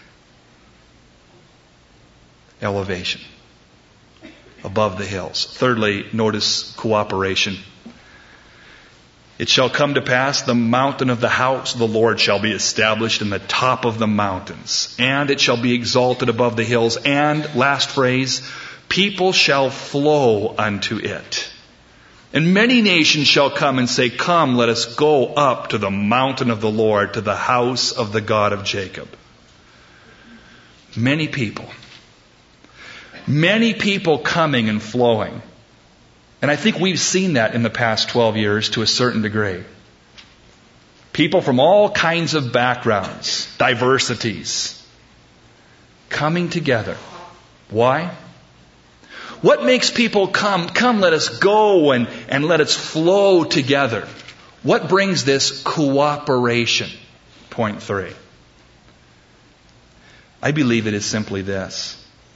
Elevation. Above the hills. Thirdly, notice cooperation. It shall come to pass, the mountain of the house of the Lord shall be established in the top of the mountains, and it shall be exalted above the hills. And, last phrase, people shall flow unto it. And many nations shall come and say, come, let us go up to the mountain of the Lord, to the house of the God of Jacob. Many people. Many people coming and flowing. And I think we've seen that in the past 12 years to a certain degree. People from all kinds of backgrounds, diversities, coming together. Why? What makes people come? Come, let us go and let us flow together. What brings this cooperation? Point 3. I believe it is simply this.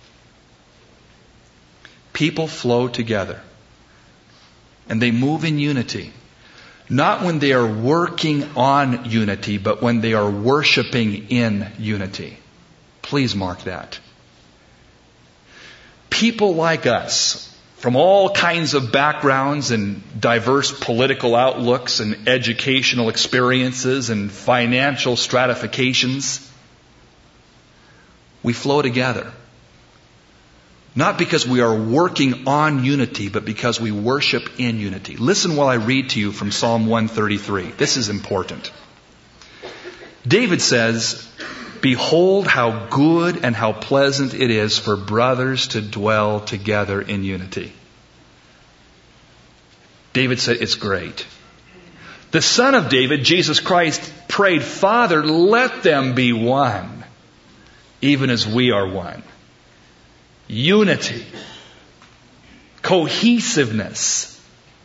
People flow together and they move in unity. Not when they are working on unity, but when they are worshiping in unity. Please mark that. People like us, from all kinds of backgrounds and diverse political outlooks and educational experiences and financial stratifications, we flow together. Not because we are working on unity, but because we worship in unity. Listen while I read to you from Psalm 133. This is important. David says, "Behold how good and how pleasant it is for brothers to dwell together in unity." David said, it's great. The Son of David, Jesus Christ, prayed, "Father, let them be one, even as we are one." Unity. Cohesiveness.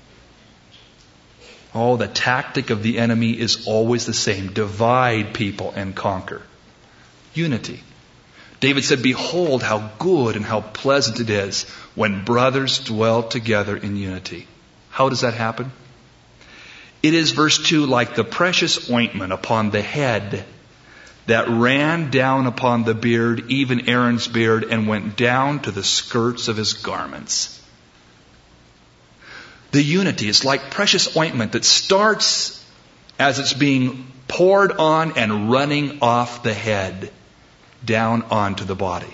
Oh, the tactic of the enemy is always the same. Divide people and conquer. Unity. David said, "Behold how good and how pleasant it is when brothers dwell together in unity." How does that happen? It is, verse 2, like the precious ointment upon the head that ran down upon the beard, even Aaron's beard, and went down to the skirts of his garments. The unity is like precious ointment that starts as it's being poured on and running off the head down onto the body.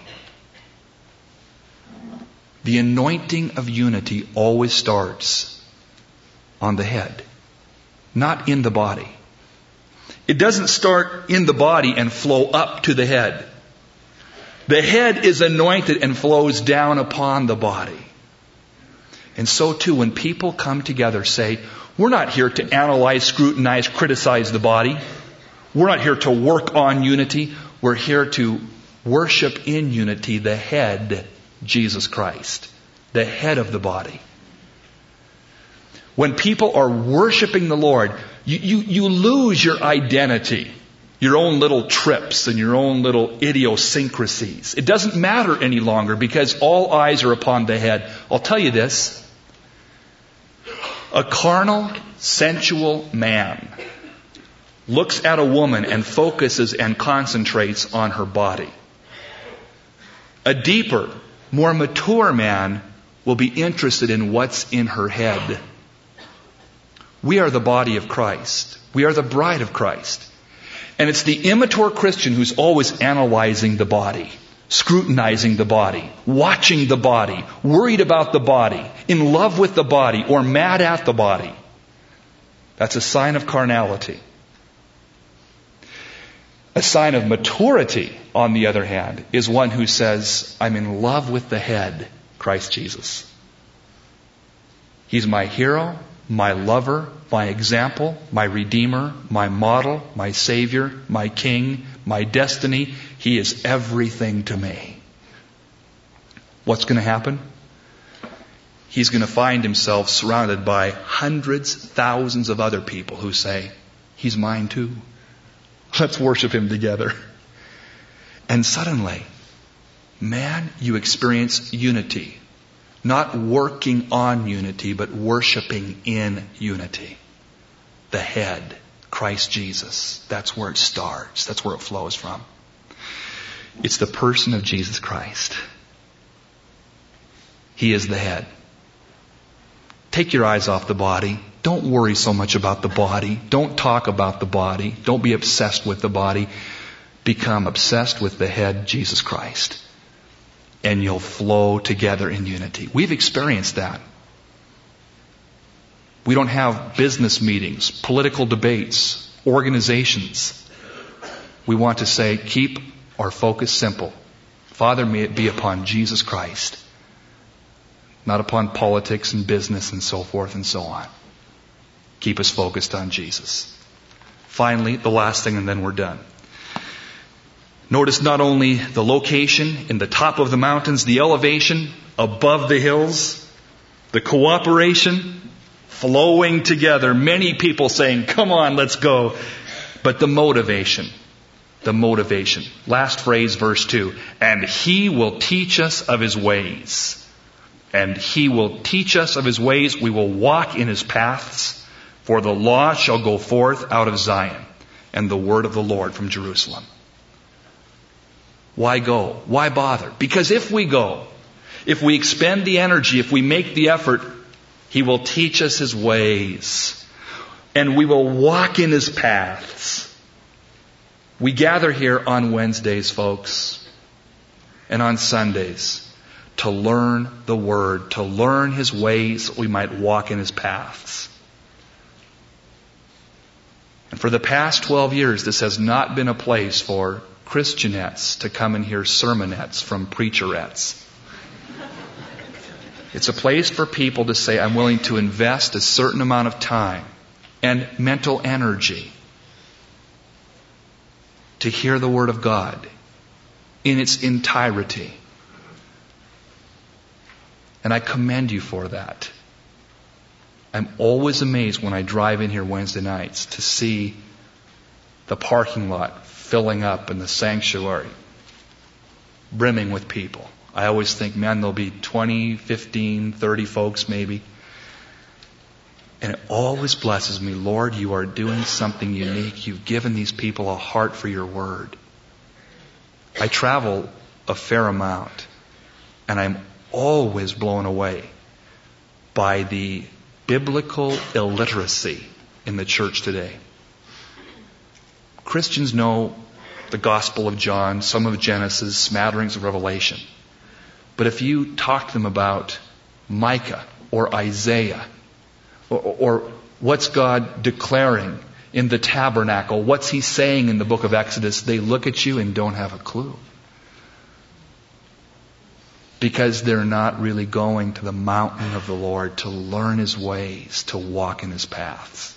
The anointing of unity always starts on the head, not in the body. It doesn't start in the body and flow up to the head. The head is anointed and flows down upon the body. And so too, when people come together, say, we're not here to analyze, scrutinize, criticize the body. We're not here to work on unity. We're here to worship in unity the head, Jesus Christ, the head of the body. When people are worshiping the Lord, you lose your identity, your own little trips and your own little idiosyncrasies. It doesn't matter any longer because all eyes are upon the head. I'll tell you this. A carnal, sensual man looks at a woman and focuses and concentrates on her body. A deeper, more mature man will be interested in what's in her head. We are the body of Christ. We are the bride of Christ. And it's the immature Christian who's always analyzing the body, scrutinizing the body, watching the body, worried about the body, in love with the body, or mad at the body. That's a sign of carnality. A sign of maturity, on the other hand, is one who says, I'm in love with the head, Christ Jesus. He's my hero, my lover, my example, my redeemer, my model, my savior, my king, my destiny. He is everything to me. What's going to happen? He's going to find himself surrounded by hundreds, thousands of other people who say, he's mine too. Let's worship him together. And suddenly, man, you experience unity. Not working on unity, but worshiping in unity. The head, Christ Jesus. That's where it starts. That's where it flows from. It's the person of Jesus Christ. He is the head. Take your eyes off the body. Don't worry so much about the body. Don't talk about the body. Don't be obsessed with the body. Become obsessed with the head, Jesus Christ. And you'll flow together in unity. We've experienced that. We don't have business meetings, political debates, organizations. We want to say, keep our focus simple. Father, may it be upon Jesus Christ, not upon politics and business and so forth and so on. Keep us focused on Jesus. Finally, the last thing, and then we're done. Notice not only the location in the top of the mountains, the elevation above the hills, the cooperation flowing together, many people saying, come on, let's go. But the motivation. The motivation. Last phrase, verse 2. And He will teach us of His ways. And He will teach us of His ways. We will walk in His paths. For the law shall go forth out of Zion, and the word of the Lord from Jerusalem. Why go? Why bother? Because if we go, if we expend the energy, if we make the effort, He will teach us His ways. And we will walk in His paths. We gather here on Wednesdays, folks, and on Sundays to learn the Word, to learn His ways that we might walk in His paths. And for the past 12 years, this has not been a place for Christianettes to come and hear sermonettes from preacherettes. It's a place for people to say, I'm willing to invest a certain amount of time and mental energy to hear the Word of God in its entirety. And I commend you for that. I'm always amazed when I drive in here Wednesday nights to see the parking lot filling up and the sanctuary brimming with people. I always think, man, there'll be 20, 15, 30 folks maybe. And it always blesses me, Lord, you are doing something unique. You've given these people a heart for your word. I travel a fair amount, and I'm always blown away by the biblical illiteracy in the church today. Christians know the Gospel of John, some of Genesis, smatterings of Revelation. But if you talk to them about Micah or Isaiah, or what's God declaring in the tabernacle, what's He saying in the book of Exodus, they look at you and don't have a clue. Because they're not really going to the mountain of the Lord to learn His ways, to walk in His paths.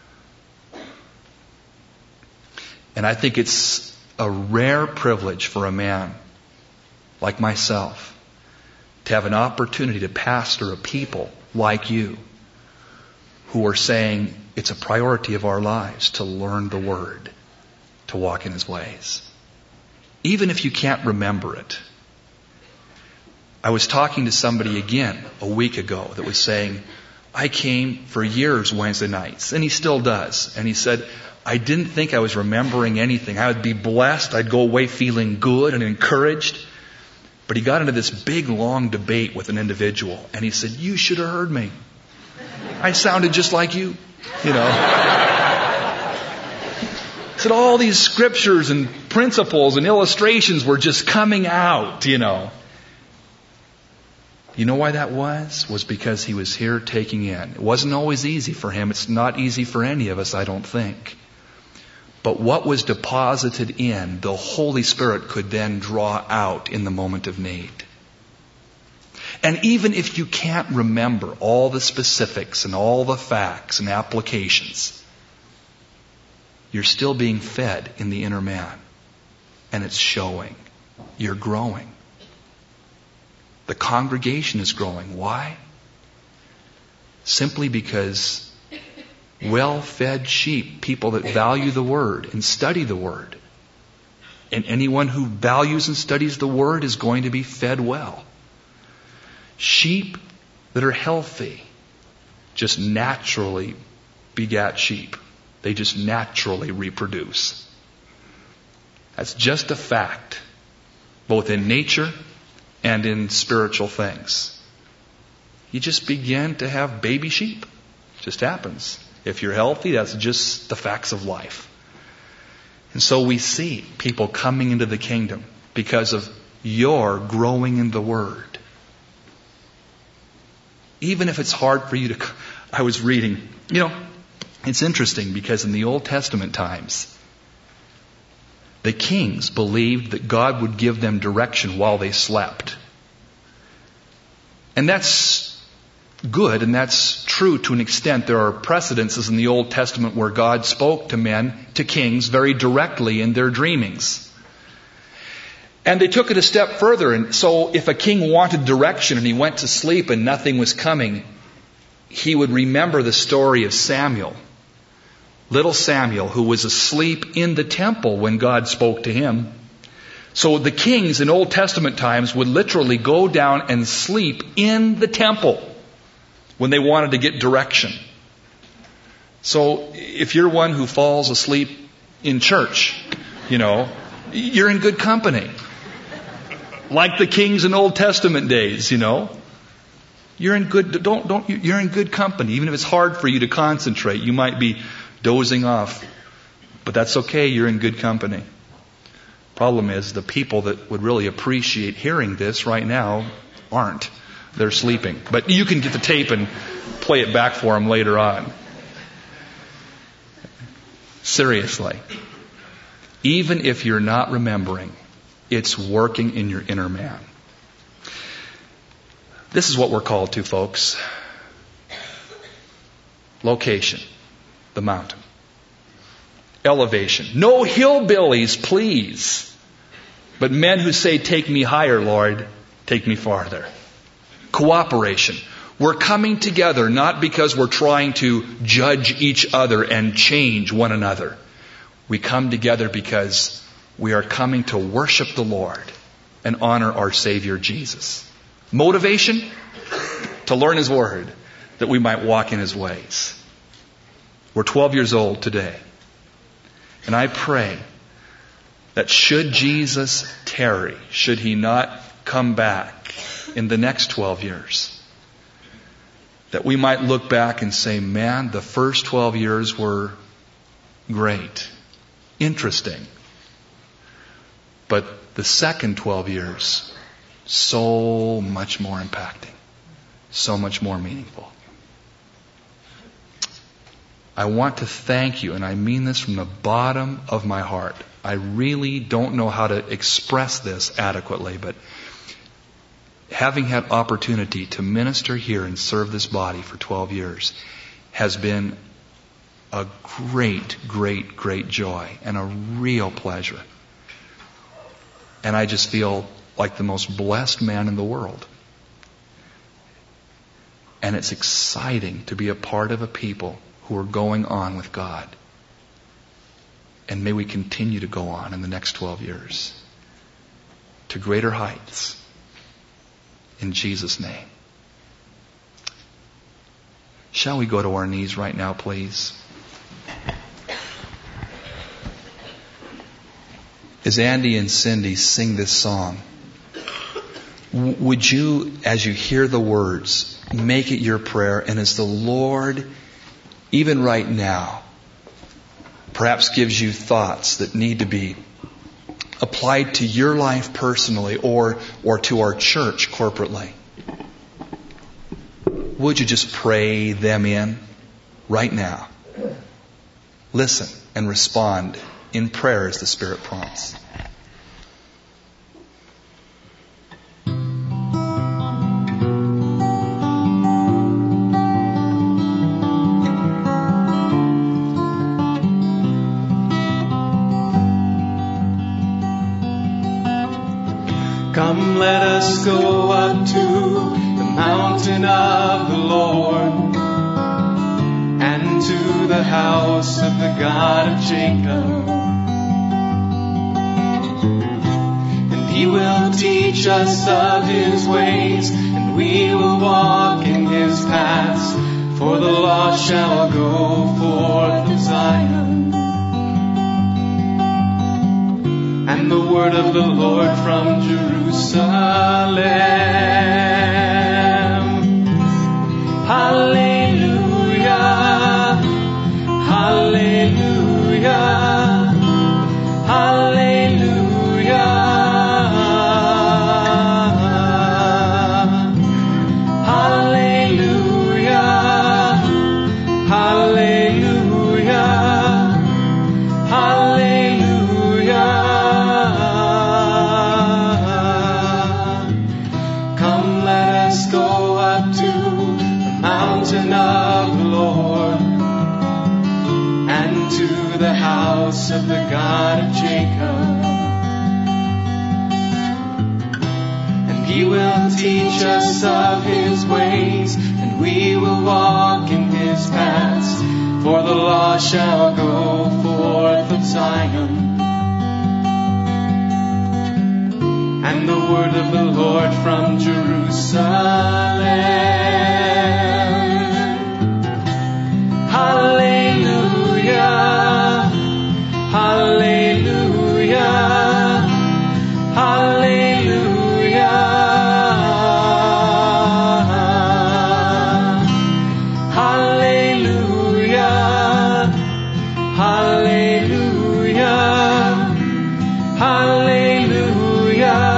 And I think it's a rare privilege for a man like myself to have an opportunity to pastor a people like you who are saying it's a priority of our lives to learn the Word, to walk in His ways. Even if you can't remember it. I was talking to somebody again a week ago that was saying, I came for years Wednesday nights, and he still does. And he said, I didn't think I was remembering anything. I would be blessed. I'd go away feeling good and encouraged. But he got into this big, long debate with an individual, and he said, you should have heard me. I sounded just like you, you know. He said all these scriptures and principles and illustrations were just coming out, you know. You know why that was? Was because he was here taking in. It wasn't always easy for him. It's not easy for any of us, I don't think. But what was deposited in, the Holy Spirit could then draw out in the moment of need. And even if you can't remember all the specifics and all the facts and applications, you're still being fed in the inner man. And it's showing. You're growing. The congregation is growing. Why? Simply because well-fed sheep, people that value the Word and study the Word. And anyone who values and studies the Word is going to be fed well. Sheep that are healthy just naturally begat sheep. They just naturally reproduce. That's just a fact, both in nature and in spiritual things. You just begin to have baby sheep. It just happens. If you're healthy, that's just the facts of life. And so we see people coming into the kingdom because of your growing in the Word. Even if it's hard for you to... I was reading, you know, it's interesting because in the Old Testament times, The kings believed that God would give them direction while they slept. And that's good, and that's true to an extent. There are precedences in the Old Testament where God spoke to men, to kings, very directly in their dreamings. And they took it a step further. And so if a king wanted direction and he went to sleep and nothing was coming, he would remember the story of Samuel. Little Samuel, who was asleep in the temple when God spoke to him. So the kings in Old Testament times would literally go down and sleep in the temple when they wanted to get direction. So if you're one who falls asleep in church, you're in good company. Like the kings in Old Testament days, You're in good company. Even if it's hard for you to concentrate, you might be dozing off. But that's okay, you're in good company. Problem is, the people that would really appreciate hearing this right now aren't. They're sleeping. But you can get the tape and play it back for them later on. Seriously. Even if you're not remembering, it's working in your inner man. This is what we're called to, folks. Location. The mountain. Elevation. No hillbillies, please. But men who say, take me higher, Lord, take me farther. Cooperation. We're coming together not because we're trying to judge each other and change one another. We come together because we are coming to worship the Lord and honor our Savior Jesus. Motivation? To learn His Word, that we might walk in His ways. We're 12 years old today. And I pray that should Jesus tarry, should He not come back in the next 12 years, that we might look back and say, man, the first 12 years were great, interesting. But the second 12 years, so much more impacting, so much more meaningful. I want to thank you, and I mean this from the bottom of my heart. I really don't know how to express this adequately, but having had opportunity to minister here and serve this body for 12 years has been a great, great, great joy and a real pleasure. And I just feel like the most blessed man in the world. And it's exciting to be a part of a people who are going on with God. And may we continue to go on in the next 12 years to greater heights. In Jesus' name. Shall we go to our knees right now, please? As Andy and Cindy sing this song, would you, as you hear the words, make it your prayer, and as the Lord, even right now, perhaps gives you thoughts that need to be applied to your life personally or to our church corporately, would you just pray them in right now? Listen and respond in prayer as the Spirit prompts. Come, let us go up to the mountain of the Lord, and to the house of the God of Jacob. And He will teach us of His ways, and we will walk in His paths. For the law shall go forth in Zion, and the word of the Lord from Jerusalem. Hallelujah, hallelujah, hallelujah, hallelujah, hallelujah, hallelujah. the house of the God of Jacob. And He will teach us of His ways, and we will walk in His paths. For the law shall go forth of Zion, and the word of the Lord from Jerusalem. Hallelujah, hallelujah, hallelujah, hallelujah, hallelujah, hallelujah.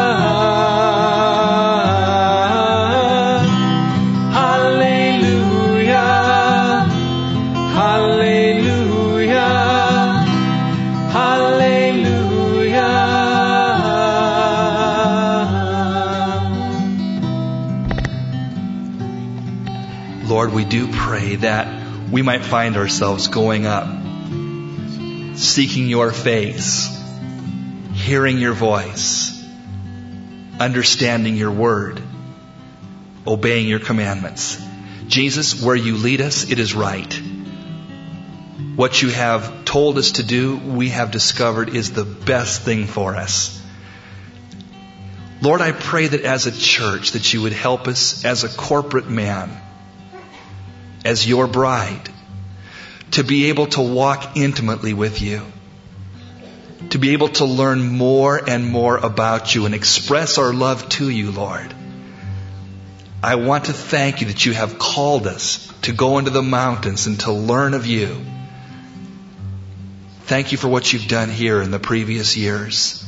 Lord, we do pray that we might find ourselves going up, seeking your face, hearing your voice, understanding your word, obeying your commandments. Jesus, where you lead us, it is right. What you have told us to do, we have discovered is the best thing for us. Lord, I pray that as a church, that you would help us as a corporate man, as your bride, to be able to walk intimately with you, to be able to learn more and more about you and express our love to you, Lord. I want to thank you that you have called us to go into the mountains and to learn of you. Thank you for what you've done here in the previous years.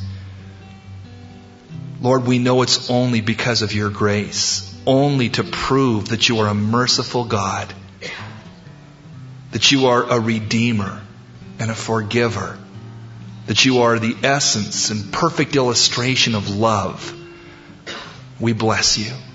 Lord, we know it's only because of your grace, only to prove that you are a merciful God, that you are a redeemer and a forgiver, that you are the essence and perfect illustration of love. We bless you.